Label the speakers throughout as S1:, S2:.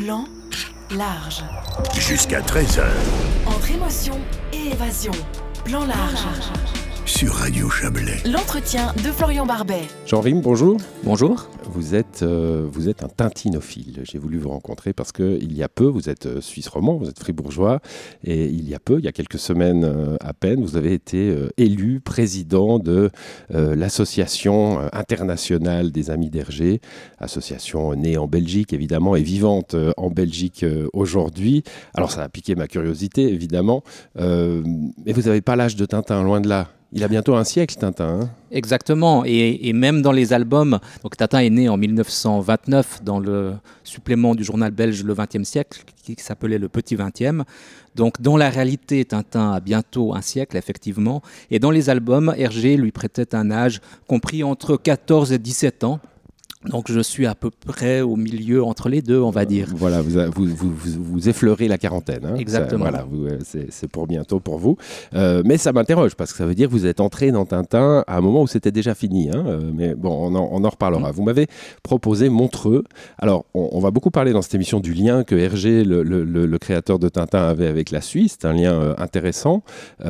S1: Plan large.
S2: Jusqu'à 13h.
S1: Entre émotion et évasion. Plan large.
S2: Sur Radio Chablais.
S1: L'entretien de Florian Barbet.
S3: Jean Rime, bonjour.
S4: Bonjour.
S3: Vous êtes un tintinophile. J'ai voulu vous rencontrer parce qu'il y a peu, vous êtes suisse romand, vous êtes fribourgeois, et il y a quelques semaines à peine, vous avez été élu président de l'association internationale des Amis d'Hergé, association née en Belgique évidemment et vivante en Belgique aujourd'hui. Alors ça a piqué ma curiosité évidemment, mais vous n'avez pas l'âge de Tintin, loin de là. Il a bientôt un siècle, Tintin. Hein.
S4: Exactement, et même dans les albums, donc Tintin est né en 1929 dans le supplément du journal belge Le XXe siècle, qui s'appelait Le Petit XXe. Donc dans la réalité, Tintin a bientôt un siècle, effectivement, et dans les albums, Hergé lui prêtait un âge compris entre 14 et 17 ans. Donc je suis à peu près au milieu entre les deux, on va dire.
S3: Voilà, vous effleurez la quarantaine. Hein.
S4: Exactement.
S3: Ça, voilà, c'est pour bientôt pour vous. Mais ça m'interroge parce que ça veut dire que vous êtes entré dans Tintin à un moment où c'était déjà fini. Hein. Mais bon, on en reparlera. Vous m'avez proposé Montreux. Alors, on va beaucoup parler dans cette émission du lien que Hergé, le créateur de Tintin, avait avec la Suisse. C'est un lien intéressant.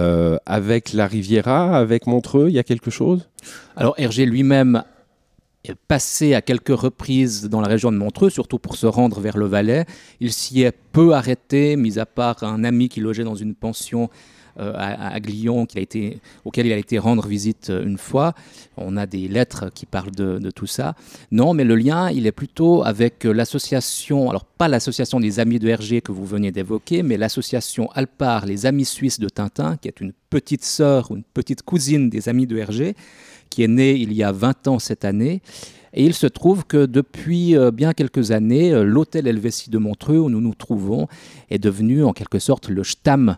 S3: Avec la Riviera, avec Montreux, il y a quelque chose ?
S4: Alors Hergé lui-même est passé à quelques reprises dans la région de Montreux, surtout pour se rendre vers le Valais. Il s'y est peu arrêté, mis à part un ami qui logeait dans une pension à Glion, auquel il a été rendre visite une fois. On a des lettres qui parlent de tout ça. Non, mais le lien, il est plutôt avec l'association, alors pas l'association des Amis de Hergé que vous veniez d'évoquer, mais l'association Alpar, les Amis Suisses de Tintin, qui est une petite sœur ou une petite cousine des Amis de Hergé, qui est né il y a 20 ans cette année. Et il se trouve que depuis bien quelques années, l'hôtel Helvétie de Montreux, où nous nous trouvons, est devenu en quelque sorte le stam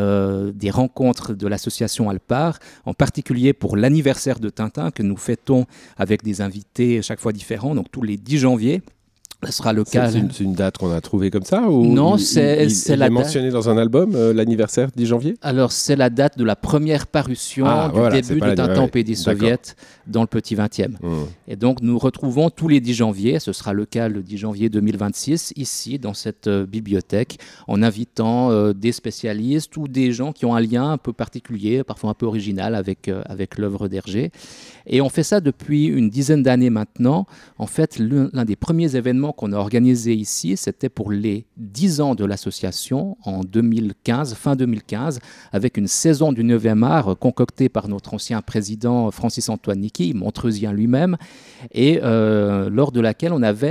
S4: des rencontres de l'association Alpar, en particulier pour l'anniversaire de Tintin, que nous fêtons avec des invités chaque fois différents, donc tous les 10 janvier. Ce sera le cas.
S3: C'est une date qu'on a trouvée comme ça ou
S4: Non,
S3: c'est la date mentionné dans un album, l'anniversaire 10 janvier.
S4: Alors, c'est la date de la première parution début de Tintin au pays des Soviets dans le Petit XXe. Et donc, nous retrouvons tous les 10 janvier, ce sera le cas le 10 janvier 2026, ici, dans cette bibliothèque, en invitant des spécialistes ou des gens qui ont un lien un peu particulier, parfois un peu original avec l'œuvre d'Hergé. Et on fait ça depuis une dizaine d'années maintenant. En fait, l'un des premiers événements qu'on a organisé ici, c'était pour les 10 ans de l'association en 2015, fin 2015, avec une saison du 9e art concoctée par notre ancien président Francis-Antoine Nicky, montreusien lui-même, et lors de laquelle on avait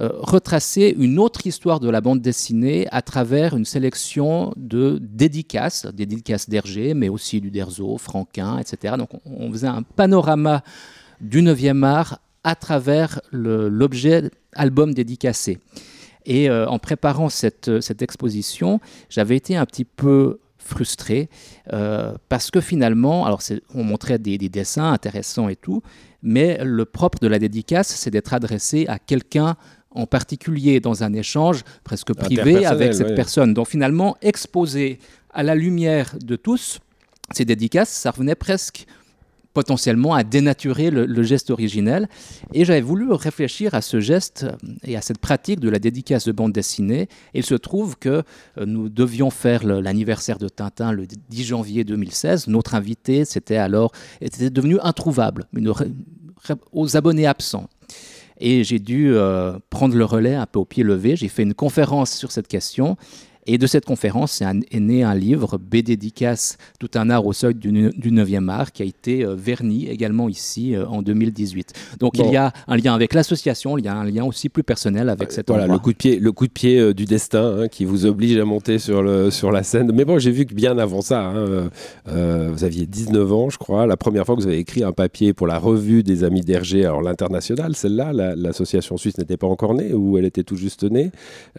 S4: retracé une autre histoire de la bande dessinée à travers une sélection de dédicaces d'Hergé, mais aussi du Derzo, Franquin, etc. Donc on faisait un panorama du 9e art à travers l'objet album dédicacé. Et en préparant cette exposition, j'avais été un petit peu frustré parce que finalement, alors on montrait des dessins intéressants et tout, mais le propre de la dédicace, c'est d'être adressé à quelqu'un en particulier dans un échange presque privé avec cette personne. Donc finalement, exposé à la lumière de tous, ces dédicaces, ça revenait presque potentiellement à dénaturer le geste originel. Et j'avais voulu réfléchir à ce geste et à cette pratique de la dédicace de bande dessinée. Et il se trouve que nous devions faire l'anniversaire de Tintin le 10 janvier 2016. Notre invité était devenu introuvable, aux abonnés absents. Et j'ai dû prendre le relais un peu au pied levé. J'ai fait une conférence sur cette question. Et de cette conférence est né un livre, B-Dédicace, tout un art au seuil du 9e art, qui a été verni également ici en 2018. Donc il y a un lien avec l'association, il y a un lien aussi plus personnel avec cet endroit.
S3: Le coup de pied du destin qui vous oblige à monter sur la scène. Mais bon, j'ai vu que bien avant ça, vous aviez 19 ans, je crois, la première fois que vous avez écrit un papier pour la revue des Amis d'Hergé, alors l'internationale, celle-là, l'association suisse n'était pas encore née, ou elle était tout juste née.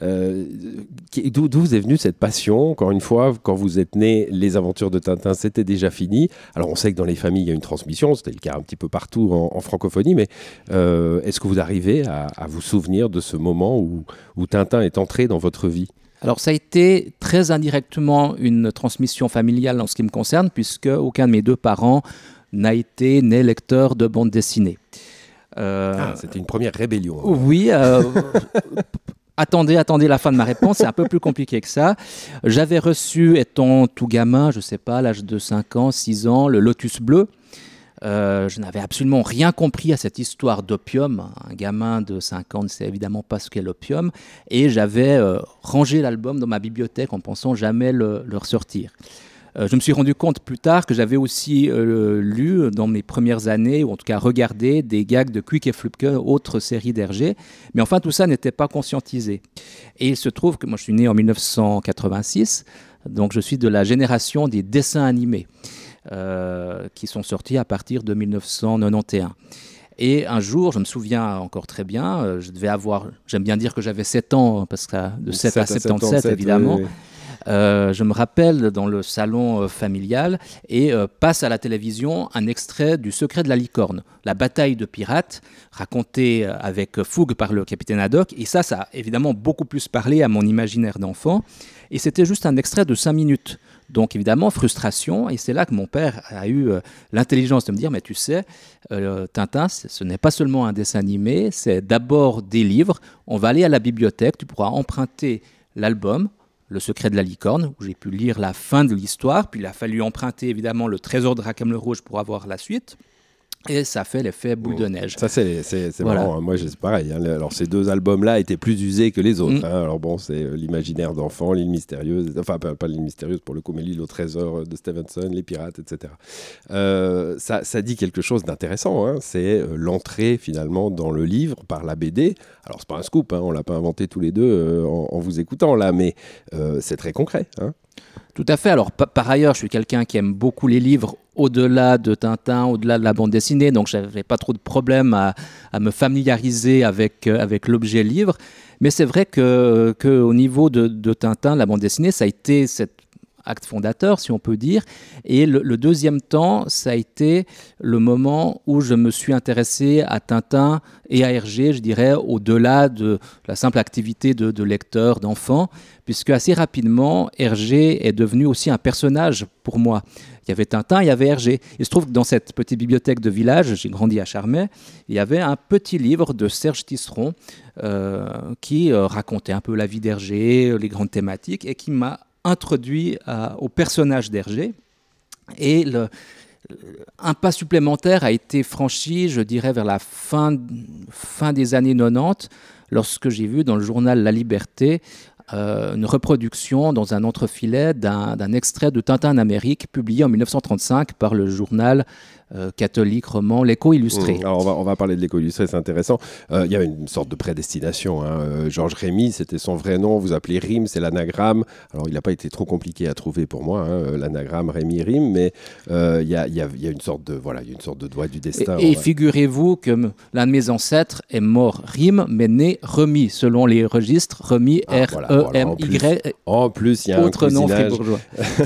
S3: D'où vous est venue cette passion? Encore une fois, quand vous êtes né, les aventures de Tintin, c'était déjà fini. Alors, on sait que dans les familles, il y a une transmission. C'était le cas un petit peu partout en francophonie. Mais est-ce que vous arrivez à vous souvenir de ce moment où Tintin est entré dans votre vie?
S4: Alors, ça a été très indirectement une transmission familiale en ce qui me concerne, puisque aucun de mes deux parents n'a été né lecteur de bande dessinée.
S3: C'était une première rébellion.
S4: Oui, attendez la fin de ma réponse, c'est un peu plus compliqué que ça. J'avais reçu, étant tout gamin, je ne sais pas, à l'âge de 5 ans, 6 ans, le Lotus Bleu. Je n'avais absolument rien compris à cette histoire d'opium. Un gamin de 5 ans ne sait évidemment pas ce qu'est l'opium. Et j'avais rangé l'album dans ma bibliothèque en pensant jamais le ressortir. Je me suis rendu compte plus tard que j'avais aussi lu dans mes premières années, ou en tout cas regardé, des gags de Quick et Flupke, autre série d'Hergé. Mais enfin, tout ça n'était pas conscientisé. Et il se trouve que moi, je suis né en 1986, donc je suis de la génération des dessins animés. Qui sont sortis à partir de 1991. Et un jour, je me souviens encore très bien, je devais avoir, j'aime bien dire que j'avais 7 ans, parce que de 7 à 77, évidemment. Oui. Je me rappelle dans le salon familial et passe à la télévision un extrait du Secret de la licorne, la bataille de pirates, racontée avec fougue par le capitaine Haddock. Et ça a évidemment beaucoup plus parlé à mon imaginaire d'enfant. Et c'était juste un extrait de 5 minutes. Donc évidemment, frustration, et c'est là que mon père a eu l'intelligence de me dire, mais tu sais, Tintin, ce n'est pas seulement un dessin animé, c'est d'abord des livres, on va aller à la bibliothèque, tu pourras emprunter l'album, Le Secret de la licorne, où j'ai pu lire la fin de l'histoire, puis il a fallu emprunter évidemment le Trésor de Rackham le Rouge pour avoir la suite. Et ça fait l'effet boule de neige.
S3: Ça, c'est voilà. Marrant. Moi, c'est pareil. Hein. Alors, ces 2 albums-là étaient plus usés que les autres. Hein. Alors, bon, c'est l'imaginaire d'enfant, l'île mystérieuse. Enfin, pas l'île mystérieuse pour le coup, mais l'île au trésor de Stevenson, les pirates, etc. Ça dit quelque chose d'intéressant. Hein. C'est l'entrée, finalement, dans le livre par la BD. Alors, c'est pas un scoop. Hein. On l'a pas inventé tous les deux en vous écoutant, là. Mais c'est très concret. Hein.
S4: Tout à fait. Alors, par ailleurs, je suis quelqu'un qui aime beaucoup les livres au-delà de Tintin, au-delà de la bande dessinée, donc je n'avais pas trop de problème à me familiariser avec l'objet livre. Mais c'est vrai qu'au niveau de Tintin, la bande dessinée, ça a été cet acte fondateur, si on peut dire. Et le deuxième temps, ça a été le moment où je me suis intéressé à Tintin et à Hergé, je dirais, au-delà de la simple activité de lecteur, d'enfant, puisque assez rapidement, Hergé est devenu aussi un personnage pour moi. Il y avait Tintin, il y avait Hergé. Il se trouve que dans cette petite bibliothèque de village, j'ai grandi à Charmey, il y avait un petit livre de Serge Tisseron qui racontait un peu la vie d'Hergé, les grandes thématiques, et qui m'a introduit au personnage d'Hergé. Et un pas supplémentaire a été franchi, je dirais, vers la fin des années 90, lorsque j'ai vu dans le journal La Liberté une reproduction dans un entrefilet d'un extrait de Tintin en Amérique publié en 1935 par le journal catholique roman L'Écho illustré.
S3: Alors on va parler de L'Écho illustré, c'est intéressant. Il y a une sorte de prédestination. Hein. Georges Rémy, c'était son vrai nom. Vous appelez Rime, c'est l'anagramme. Alors il n'a pas été trop compliqué à trouver pour moi, hein, l'anagramme Rémy Rime, mais il y a une sorte de doigt du destin.
S4: Et figurez-vous que l'un de mes ancêtres est mort Rime, mais né Remy, selon les registres. Remy, R-E-M-Y.
S3: En plus, il y a un cousinage.
S4: Autre nom fribourgeois.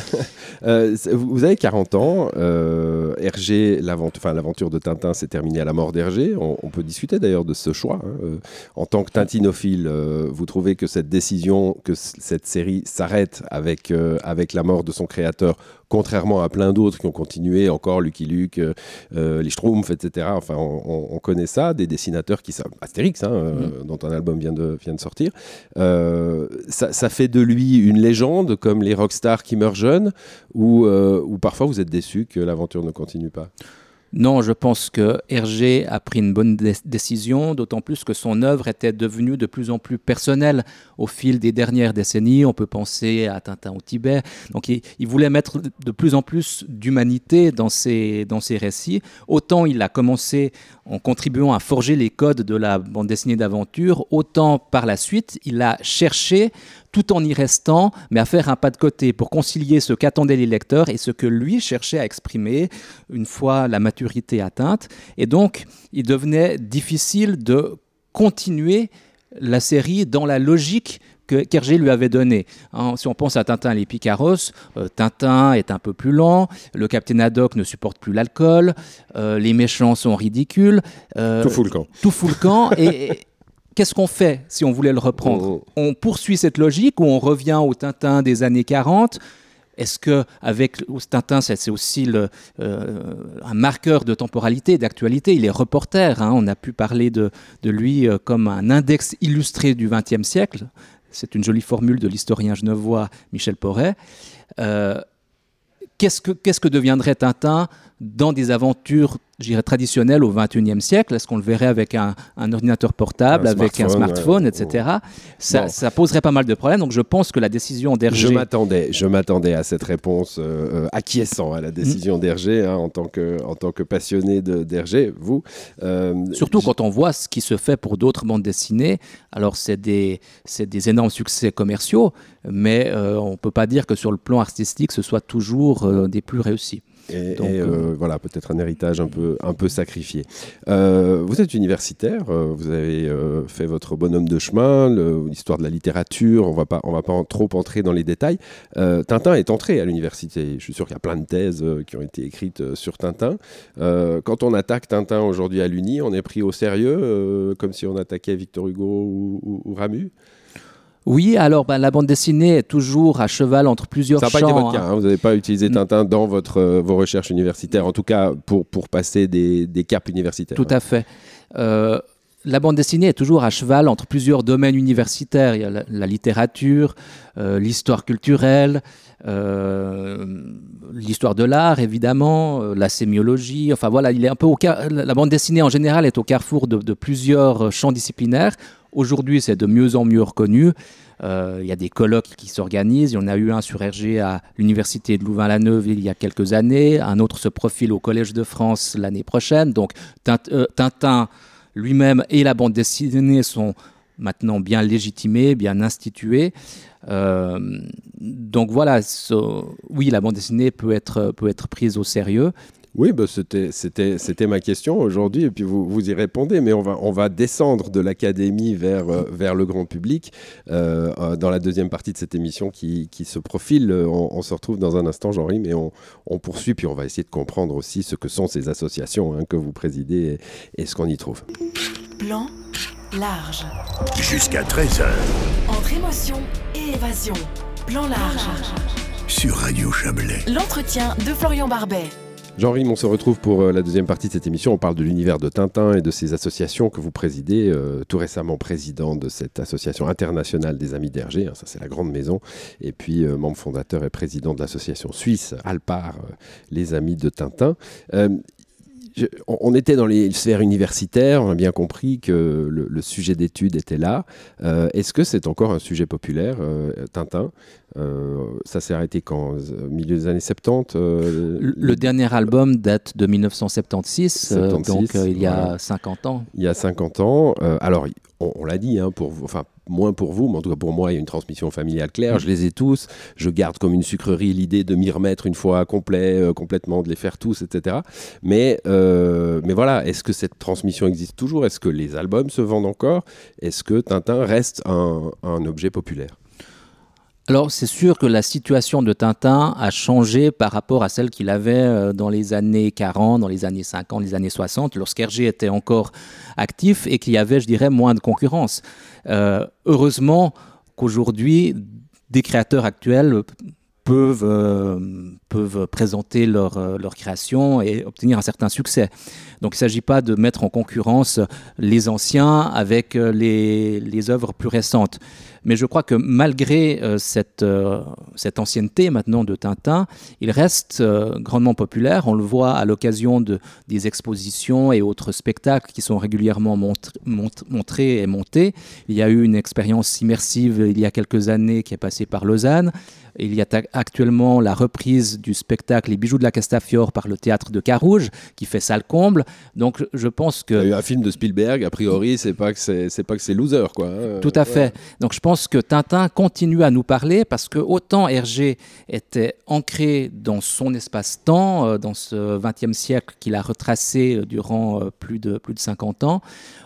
S3: Vous avez 40 ans. Hergé, l'aventure de Tintin s'est terminée à la mort d'Hergé. On peut discuter d'ailleurs de ce choix. Hein. En tant que tintinophile, vous trouvez que cette décision, que cette série s'arrête avec la mort de son créateur, contrairement à plein d'autres qui ont continué, encore Lucky Luke, les Schtroumpfs, etc. Enfin, on connaît ça, des dessinateurs qui savent, Astérix, dont un album vient de sortir. Ça fait de lui une légende, comme les rockstars qui meurent jeunes, ou parfois vous êtes déçu que l'aventure ne continue pas?
S4: Non, je pense que Hergé a pris une bonne décision, d'autant plus que son œuvre était devenue de plus en plus personnelle au fil des dernières décennies. On peut penser à Tintin au Tibet. Donc il voulait mettre de plus en plus d'humanité dans ses récits. Autant il a commencé en contribuant à forger les codes de la bande dessinée d'aventure, autant par la suite, il a cherché, tout en y restant, mais à faire un pas de côté pour concilier ce qu'attendaient les lecteurs et ce que lui cherchait à exprimer une fois la maturité atteinte. Et donc, il devenait difficile de continuer la série dans la logique qu'Hergé lui avait donnée. Si on pense à Tintin et les Picaros, Tintin est un peu plus lent, le capitaine Haddock ne supporte plus l'alcool, les méchants sont ridicules.
S3: Tout fout le camp.
S4: Tout fout le camp. Et qu'est-ce qu'on fait si on voulait le reprendre ? On poursuit cette logique ou on revient au Tintin des années 40 ? Est-ce qu'avec Tintin, c'est aussi un marqueur de temporalité, d'actualité? Il est reporter, hein, on a pu parler de lui comme un index illustré du XXe siècle. C'est une jolie formule de l'historien genevois Michel Porret. Qu'est-ce que deviendrait Tintin dans des aventures, je dirais, traditionnelles au XXIe siècle? Est-ce qu'on le verrait avec un ordinateur portable, avec un smartphone, etc. Ça poserait pas mal de problèmes. Donc je pense que la décision d'Hergé...
S3: Je m'attendais à cette réponse acquiescent à la décision d'Hergé, hein, en tant que passionné d'Hergé, vous.
S4: Surtout quand on voit ce qui se fait pour d'autres bandes dessinées. Alors c'est des énormes succès commerciaux, mais on ne peut pas dire que sur le plan artistique, ce soit toujours des plus réussis.
S3: Voilà, peut-être un héritage un peu sacrifié. Vous êtes universitaire, vous avez fait votre bonhomme de chemin, l'histoire de la littérature, on va pas trop entrer dans les détails. Tintin est entré à l'université, je suis sûr qu'il y a plein de thèses qui ont été écrites sur Tintin. Quand on attaque Tintin aujourd'hui à l'Uni, on est pris au sérieux, comme si on attaquait Victor Hugo ou Ramu?
S4: Oui, alors la bande dessinée est toujours à cheval entre plusieurs champs.
S3: Ça n'a pas été votre cas, hein. Vous n'avez pas utilisé Tintin dans vos recherches universitaires, en tout cas pour passer des caps universitaires.
S4: Tout à fait. La bande dessinée est toujours à cheval entre plusieurs domaines universitaires. Il y a la littérature, l'histoire culturelle, l'histoire de l'art, évidemment, la sémiologie. Enfin voilà, il est un peu la bande dessinée en général est au carrefour de plusieurs champs disciplinaires. Aujourd'hui, c'est de mieux en mieux reconnu. Il y a des colloques qui s'organisent. Il y en a eu un sur Hergé à l'université de Louvain-la-Neuve il y a quelques années. Un autre se profile au Collège de France l'année prochaine. Donc Tintin lui-même et la bande dessinée sont maintenant bien légitimés, bien institués. Donc voilà, oui, la bande dessinée peut être prise au sérieux.
S3: Oui, c'était ma question aujourd'hui, et puis vous y répondez, mais on va descendre de l'académie vers le grand public dans la deuxième partie de cette émission qui se profile. On se retrouve dans un instant, Jean-Ry, mais on poursuit, puis on va essayer de comprendre aussi ce que sont ces associations, hein, que vous présidez et ce qu'on y trouve.
S1: Plan large.
S2: Jusqu'à 13h.
S1: Entre émotion et évasion. Plan large.
S2: Sur Radio Chablais.
S1: L'entretien de Florian Barbet.
S3: Jean-Ry, on se retrouve pour la deuxième partie de cette émission. On parle de l'univers de Tintin et de ces associations que vous présidez, tout récemment président de cette association internationale des Amis d'Hergé, hein, ça c'est la grande maison, et puis membre fondateur et président de l'association suisse Alpar, les Amis de Tintin. On était dans les sphères universitaires, on a bien compris que le sujet d'étude était là. Est-ce que c'est encore un sujet populaire, Tintin? Ça s'est arrêté quand? Milieu des années 70
S4: Le dernier album date de 1976, donc il y a 50 ans.
S3: Il y a 50 ans. Alors, on l'a dit, hein, moins pour vous, mais en tout cas pour moi, il y a une transmission familiale claire. Je les ai tous. Je garde comme une sucrerie l'idée de m'y remettre une fois complètement, de les faire tous, etc. Mais voilà, est-ce que cette transmission existe toujours? Est-ce que les albums se vendent encore? Est-ce que Tintin reste un objet populaire?
S4: Alors, c'est sûr que la situation de Tintin a changé par rapport à celle qu'il avait dans les années 40, dans les années 50, les années 60, lorsqu'Hergé était encore actif et qu'il y avait, je dirais, moins de concurrence. Heureusement qu'aujourd'hui, des créateurs actuels peuvent présenter leur création et obtenir un certain succès. Donc il ne s'agit pas de mettre en concurrence les anciens avec les œuvres plus récentes. Mais je crois que malgré cette ancienneté maintenant de Tintin, il reste grandement populaire. On le voit à l'occasion des expositions et autres spectacles qui sont régulièrement montrés et montés. Il y a eu une expérience immersive il y a quelques années qui est passée par Lausanne. Il y a actuellement la reprise du spectacle Les Bijoux de la Castafiore par le théâtre de Carouge, qui fait salle comble. Donc je pense que...
S3: Il y a eu un film de Spielberg, a priori, c'est pas que c'est loser, quoi. Hein.
S4: Tout à fait. Donc je pense que Tintin continue à nous parler, parce que autant Hergé était ancré dans son espace-temps, dans ce XXe siècle qu'il a retracé durant plus de 50 ans,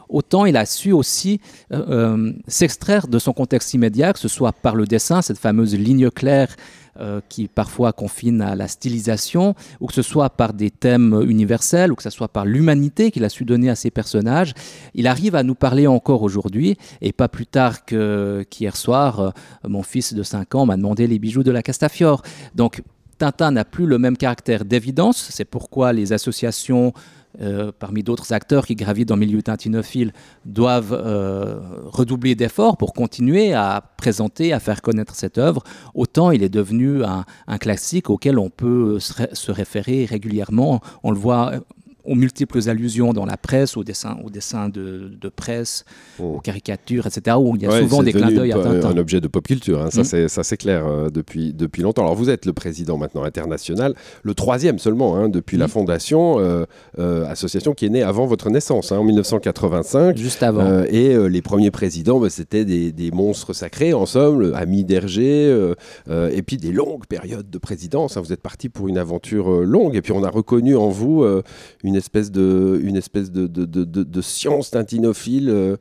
S4: autant il a su aussi s'extraire de son contexte immédiat, que ce soit par le dessin, cette fameuse ligne claire qui parfois confine à la stylisation, ou que ce soit par des thèmes universels, ou que ce soit par l'humanité qu'il a su donner à ses personnages. Il arrive à nous parler encore aujourd'hui, et pas plus tard qu'hier soir, mon fils de 5 ans m'a demandé les bijoux de la Castafiore. Donc Tintin n'a plus le même caractère d'évidence, c'est pourquoi les associations parmi d'autres acteurs qui gravitent dans le milieu tintinophile, doivent redoubler d'efforts pour continuer à présenter, à faire connaître cette œuvre. Autant il est devenu un classique auquel on peut se référer régulièrement. On le voit aux multiples allusions dans la presse, aux dessins de presse, aux caricatures, etc., où il y a souvent des clins d'œil à Tintin.
S3: Un objet de pop culture, hein. Ça c'est clair depuis longtemps. Alors vous êtes le président maintenant international, le 3e seulement depuis la fondation, association qui est née avant votre naissance, en 1985.
S4: Juste avant.
S3: Et les premiers présidents, c'était des monstres sacrés, en somme, amis d'Hergé, et puis des longues périodes de présidence. Vous êtes parti pour une aventure longue, et puis on a reconnu en vous une espèce de science tintinophile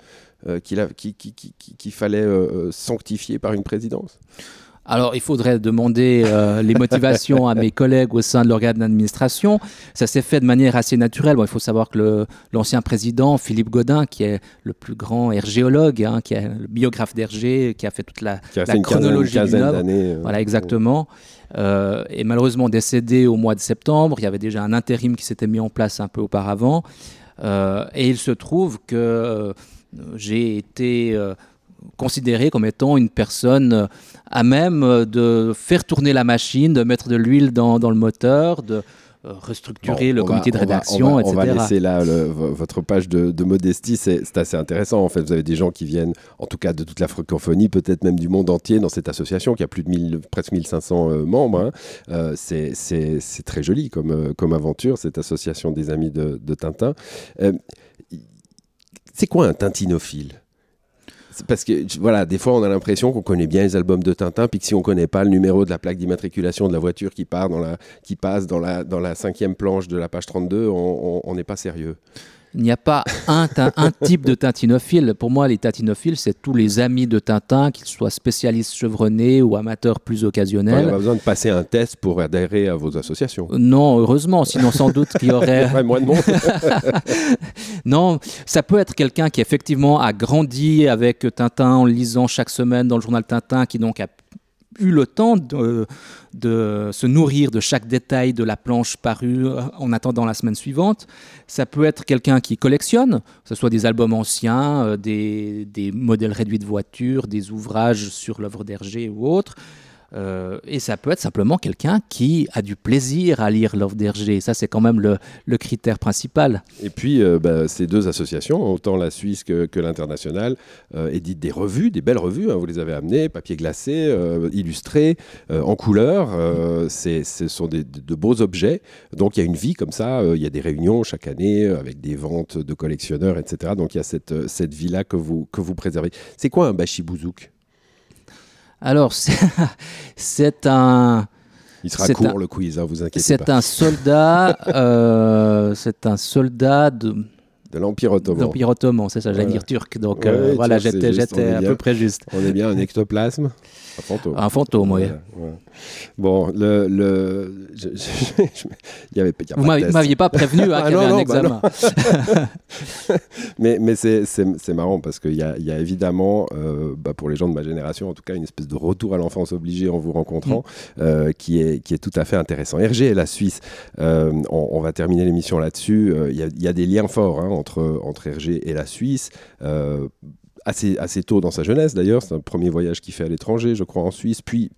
S3: qu'il fallait sanctifier par une présidence.
S4: Alors, il faudrait demander les motivations à mes collègues au sein de l'organe d'administration. Ça s'est fait de manière assez naturelle. Bon, il faut savoir que l'ancien président, Philippe Gaudin, qui est le plus grand hergéologue, qui est le biographe d'Hergé, qui a fait toute la chronologie d'une œuvre. Voilà, exactement. Est malheureusement décédé au mois de septembre. Il y avait déjà un intérim qui s'était mis en place un peu auparavant. Et il se trouve que j'ai été considéré comme étant une personne à même de faire tourner la machine, de mettre de l'huile dans le moteur, de restructurer le comité de rédaction, etc.
S3: On va laisser là votre page de modestie, c'est assez intéressant. En fait, vous avez des gens qui viennent, en tout cas de toute la francophonie, peut-être même du monde entier, dans cette association qui a plus de presque 1500 membres. C'est très joli comme aventure, cette association des amis de Tintin. C'est quoi un tintinophile ? Parce que, voilà, des fois, on a l'impression qu'on connaît bien les albums de Tintin, puis que si on ne connaît pas le numéro de la plaque d'immatriculation de la voiture qui passe dans la 5e planche de la page 32, on n'est pas sérieux.
S4: Il n'y a pas un type de tintinophile. Pour moi, les tintinophiles, c'est tous les amis de Tintin, qu'ils soient spécialistes chevronnés ou amateurs plus occasionnels.
S3: Il n'y a pas besoin de passer un test pour adhérer à vos associations.
S4: Non, heureusement, sinon sans doute qu'il y aurait...
S3: moins de monde.
S4: Non, ça peut être quelqu'un qui effectivement a grandi avec Tintin en lisant chaque semaine dans le journal Tintin, qui donc a eu le temps de se nourrir de chaque détail de la planche parue en attendant la semaine suivante. Ça peut être quelqu'un qui collectionne, que ce soit des albums anciens, des modèles réduits de voitures, des ouvrages sur l'œuvre d'Hergé ou autres. Et ça peut être simplement quelqu'un qui a du plaisir à lire l'œuvre d'Hergé. Ça, c'est quand même le critère principal.
S3: Et puis, ces deux associations, autant la Suisse que l'internationale, éditent des revues, des belles revues. Vous les avez amenées, papier glacé, illustrés, en couleur. Ce sont de beaux objets. Donc, il y a une vie comme ça. Il y a des réunions chaque année avec des ventes de collectionneurs, etc. Donc, il y a cette vie-là que vous préservez. C'est quoi un bachibouzouk ?
S4: Alors, c'est un...
S3: Il sera court le quiz, vous inquiétez pas.
S4: C'est un soldat
S3: de l'Empire ottoman.
S4: L'Empire ottoman, c'est ça, j'allais dire turc. Donc voilà, j'étais à peu près juste.
S3: On est bien un ectoplasme.
S4: Un fantôme, oui.
S3: Ouais. Bon, il y avait
S4: vous ne m'aviez pas prévenu qu'il y avait un examen.
S3: mais c'est marrant parce qu'il y a évidemment, pour les gens de ma génération, en tout cas, une espèce de retour à l'enfance obligé en vous rencontrant qui est tout à fait intéressant. Hergé et la Suisse, on va terminer l'émission là-dessus. Il y a des liens forts entre Hergé et la Suisse. Assez tôt dans sa jeunesse d'ailleurs, c'est un premier voyage qu'il fait à l'étranger, je crois, en Suisse, puis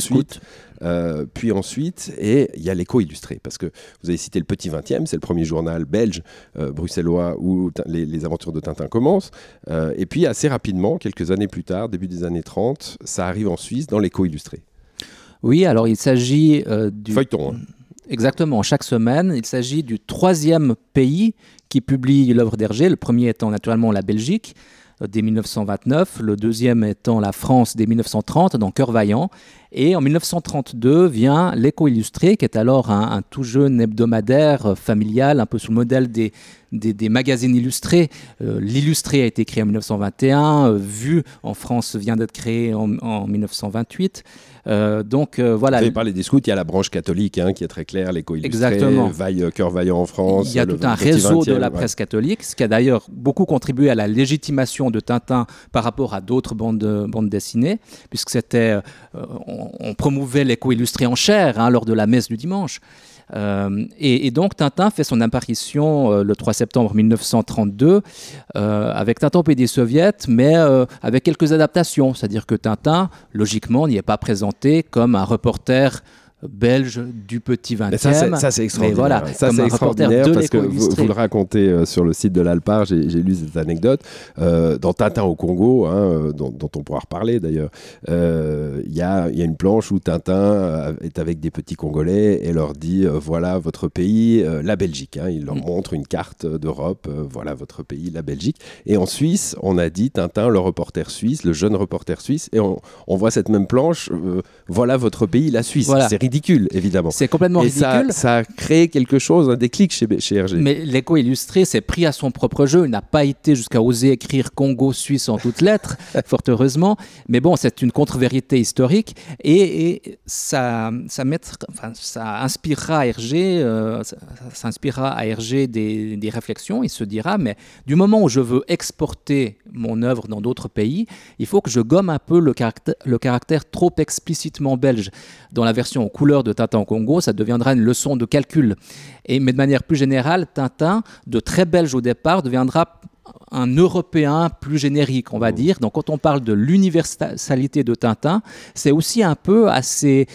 S3: ensuite, et il y a l'Écho illustré, parce que vous avez cité le Petit 20e, c'est le premier journal belge, bruxellois, où les aventures de Tintin commencent, et puis assez rapidement, quelques années plus tard, début des années 30, ça arrive en Suisse dans l'Écho illustré. Oui,
S4: alors il s'agit du...
S3: Feuilleton,
S4: Exactement, chaque semaine, il s'agit du 3e pays qui publie l'œuvre d'Hergé, le premier étant naturellement la Belgique, dès 1929, le deuxième étant la France dès 1930, dans Cœur Vaillant. Et en 1932 vient l'Écho illustré, qui est alors un tout jeune hebdomadaire familial, un peu sous le modèle des magazines illustrés. L'Illustré a été créé en 1921, Vue en France vient d'être créé en 1928. Voilà.
S3: Vous avez parlé des scouts, il y a la branche catholique qui est très claire, l'Écho illustré, Cœur Vaillant en France.
S4: Il y a tout un réseau de la presse catholique, ce qui a d'ailleurs beaucoup contribué à la légitimation de Tintin par rapport à d'autres bandes dessinées, puisque on promouvait l'Écho illustré en chair lors de la messe du dimanche. Et donc Tintin fait son apparition le 3 septembre 1932 avec Tintin au pays des soviets, mais avec quelques adaptations. C'est-à-dire que Tintin, logiquement, n'y est pas présenté comme un reporter belge du petit 20e.
S3: Ça c'est extraordinaire. Voilà, ça c'est extraordinaire parce que vous le racontez sur le site de l'Alpar, j'ai lu cette anecdote. Dans Tintin au Congo, dont on pourra reparler d'ailleurs, il y a une planche où Tintin est avec des petits Congolais et leur dit voilà votre pays, la Belgique. Il leur montre une carte d'Europe, voilà votre pays, la Belgique. Et en Suisse, on a dit Tintin, le reporter suisse, le jeune reporter suisse, et on voit cette même planche, voilà votre pays, la Suisse. Voilà. C'est ridicule, évidemment.
S4: C'est complètement ridicule.
S3: Ça a créé quelque chose, un déclic chez Hergé.
S4: Mais l'Écho illustré s'est pris à son propre jeu. Il n'a pas été jusqu'à oser écrire Congo-Suisse en toutes lettres, fort heureusement. Mais bon, c'est une contre-vérité historique. Et ça inspirera à Hergé, des réflexions. Il se dira, mais du moment où je veux exporter mon œuvre dans d'autres pays, il faut que je gomme un peu le caractère trop explicitement belge. Dans la version en couleur de Tintin au Congo, ça deviendra une leçon de calcul. Mais de manière plus générale, Tintin, de très belge au départ, deviendra un Européen plus générique, on va dire. Donc, quand on parle de l'universalité de Tintin, c'est aussi un peu à ces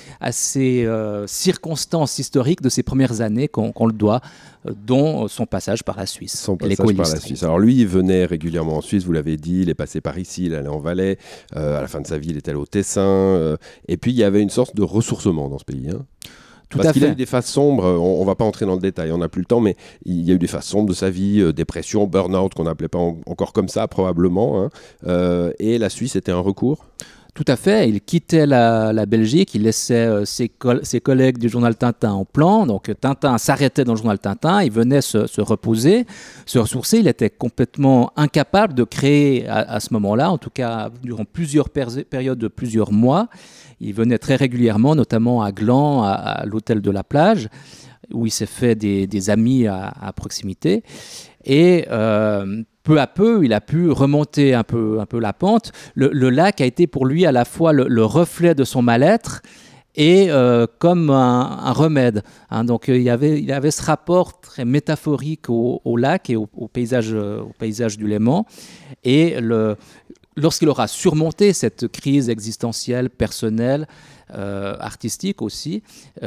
S4: circonstances historiques de ces premières années qu'on le doit, dont son passage par la Suisse.
S3: Alors lui, il venait régulièrement en Suisse, vous l'avez dit, il est passé par ici, il allait en Valais, à la fin de sa vie, il est allé au Tessin, et puis il y avait une sorte de ressourcement dans ce pays. Parce qu'il a eu des phases sombres, on ne va pas entrer dans le détail, on n'a plus le temps, mais il y a eu des phases sombres de sa vie, dépression, burn-out, qu'on n'appelait pas encore comme ça probablement, et la Suisse était un recours.
S4: Tout à fait, il quittait la Belgique, il laissait ses collègues du journal Tintin en plan, donc Tintin s'arrêtait dans le journal Tintin, il venait se reposer, se ressourcer, il était complètement incapable de créer à ce moment-là, en tout cas durant plusieurs périodes de plusieurs mois. Il venait très régulièrement, notamment à Gland, à l'hôtel de la plage, où il s'est fait des amis à proximité. Et peu à peu, il a pu remonter un peu la pente. Le lac a été pour lui à la fois le reflet de son mal-être et comme un remède. Donc il y avait ce rapport très métaphorique au lac et au paysage du Léman. Et lorsqu'il aura surmonté cette crise existentielle, personnelle, artistique aussi,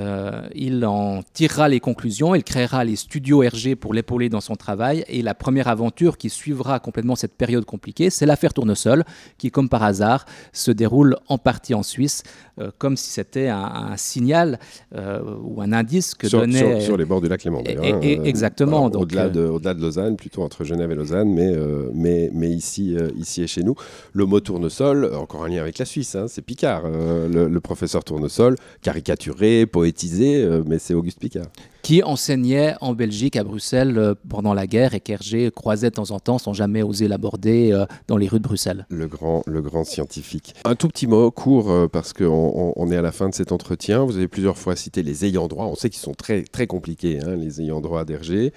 S4: il en tirera les conclusions, il créera les studios Hergé pour l'épauler dans son travail, et la première aventure qui suivra complètement cette période compliquée, c'est l'affaire Tournesol, qui comme par hasard se déroule en partie en Suisse, comme si c'était un signal ou un indice que donnait...
S3: Sur les bords du lac Léman, d'ailleurs.
S4: Exactement.
S3: Donc, au-delà de Lausanne, plutôt entre Genève et Lausanne, mais ici et chez nous. Le mot Tournesol, encore un lien avec la Suisse, c'est Picard, le professeur Tournesol, caricaturé, poétisé, mais c'est Auguste Picard.
S4: Qui enseignait en Belgique, à Bruxelles, pendant la guerre, et qu'Hergé croisait de temps en temps sans jamais oser l'aborder dans les rues de Bruxelles.
S3: Le grand scientifique. Un tout petit mot court, parce qu'on est à la fin de cet entretien. Vous avez plusieurs fois cité les ayants droit. On sait qu'ils sont très, très compliqués, les ayants droit d'Hergé.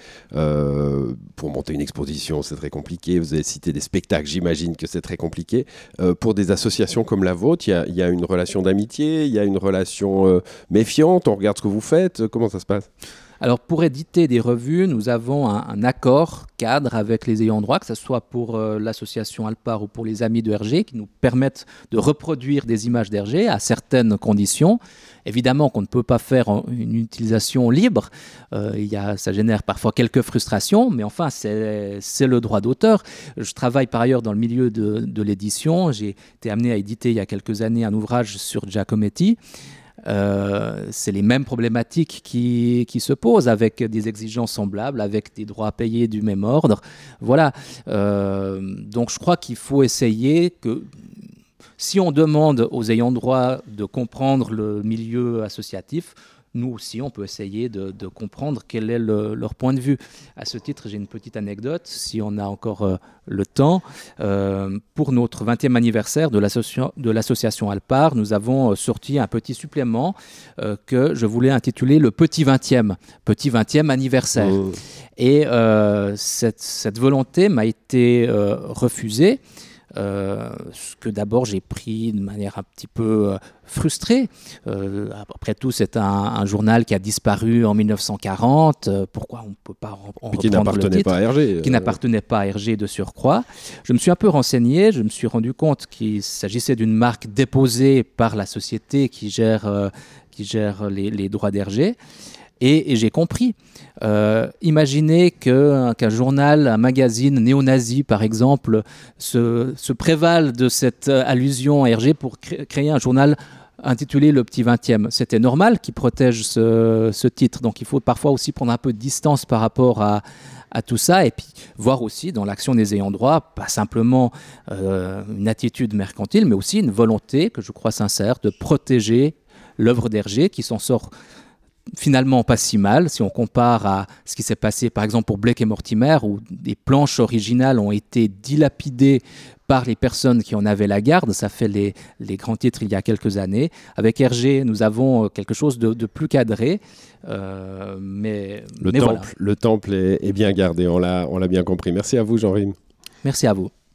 S3: Pour monter une exposition, c'est très compliqué. Vous avez cité des spectacles, j'imagine que c'est très compliqué. Pour des associations comme la vôtre, il y a une relation d'amitié, il y a une relation méfiante, on regarde ce que vous faites. Comment ça se passe ?
S4: Alors, pour éditer des revues, nous avons un accord cadre avec les ayants droit, que ce soit pour l'association Alpar ou pour les amis de Hergé, qui nous permettent de reproduire des images d'Hergé à certaines conditions. Évidemment qu'on ne peut pas faire une utilisation libre. Ça génère parfois quelques frustrations, mais enfin, c'est le droit d'auteur. Je travaille par ailleurs dans le milieu de l'édition. J'ai été amené à éditer il y a quelques années un ouvrage sur Giacometti. C'est les mêmes problématiques qui se posent, avec des exigences semblables, avec des droits payés du même ordre. Voilà. Donc je crois qu'il faut essayer que si on demande aux ayants droit de comprendre le milieu associatif, nous aussi, on peut essayer de comprendre quel est leur point de vue. À ce titre, j'ai une petite anecdote, si on a encore le temps. Pour notre 20e anniversaire de l'association Alpar, nous avons sorti un petit supplément que je voulais intituler le Petit 20e anniversaire. Oh. Et cette volonté m'a été refusée. Ce que d'abord j'ai pris de manière un petit peu frustrée. Après tout, c'est un journal qui a disparu en 1940. Pourquoi on ne peut pas en reprendre le titre,
S3: pas à Hergé,
S4: qui n'appartenait pas à Hergé de surcroît. Je me suis un peu renseigné, je me suis rendu compte qu'il s'agissait d'une marque déposée par la société qui gère les droits d'Hergé. Et j'ai compris. Imaginez qu'un journal, un magazine néo-nazi, par exemple, se prévale de cette allusion à Hergé pour créer un journal intitulé Le Petit 20e. C'était normal qu'il protège ce titre. Donc il faut parfois aussi prendre un peu de distance par rapport à tout ça, et puis voir aussi dans l'action des ayants droit, pas simplement une attitude mercantile, mais aussi une volonté, que je crois sincère, de protéger l'œuvre d'Hergé, qui s'en sort finalement pas si mal si on compare à ce qui s'est passé par exemple pour Blake et Mortimer, où des planches originales ont été dilapidées par les personnes qui en avaient la garde. Ça fait les grands titres il y a quelques années. Avec Hergé, nous avons quelque chose de plus cadré.
S3: Le temple est bien gardé, on l'a bien compris. Merci à vous, Jean Rime.
S4: Merci à vous.